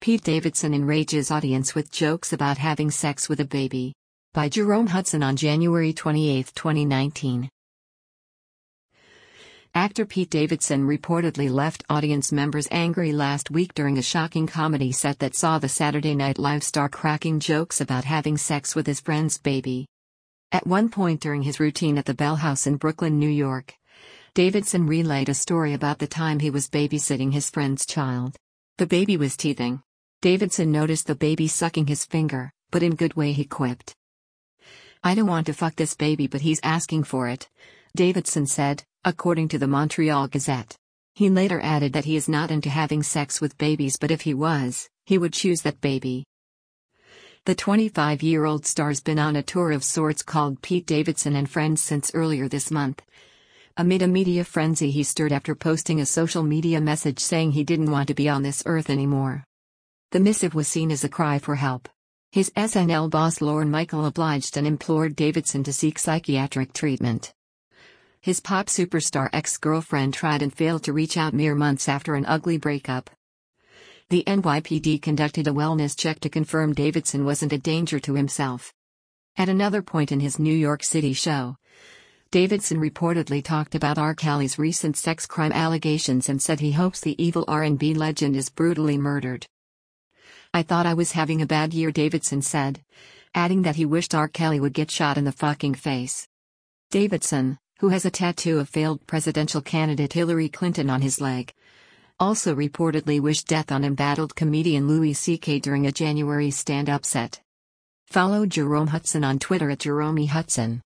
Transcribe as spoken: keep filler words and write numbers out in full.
Pete Davidson enrages audience with jokes about having sex with a baby. By Jerome Hudson on January twenty-eighth, twenty nineteen. Actor Pete Davidson reportedly left audience members angry last week during a shocking comedy set that saw the Saturday Night Live star cracking jokes about having sex with his friend's baby. At one point during his routine at the Bell House in Brooklyn, New York, Davidson relayed a story about the time he was babysitting his friend's child. The baby was teething. Davidson noticed the baby sucking his finger, but in good way he quipped, "I don't want to fuck this baby, but he's asking for it," Davidson said, according to the Montreal Gazette. He later added that he is not into having sex with babies, but if he was, he would choose that baby. The twenty-five-year-old star's been on a tour of sorts called Pete Davidson and Friends since earlier this month. Amid a media frenzy, he stirred after posting a social media message saying he didn't want to be on this earth anymore. The missive was seen as a cry for help. His S N L boss Lorne Michael obliged and implored Davidson to seek psychiatric treatment. His pop superstar ex-girlfriend tried and failed to reach out mere months after an ugly breakup. The N Y P D conducted a wellness check to confirm Davidson wasn't a danger to himself. At another point in his New York City show, Davidson reportedly talked about R. Kelly's recent sex crime allegations and said he hopes the evil R and B legend is brutally murdered. "I thought I was having a bad year," Davidson said, adding that he wished R. Kelly would get shot in the fucking face. Davidson, who has a tattoo of failed presidential candidate Hillary Clinton on his leg, also reportedly wished death on embattled comedian Louis C K during a January stand-up set. Follow Jerome Hudson on Twitter at Jerome Hudson.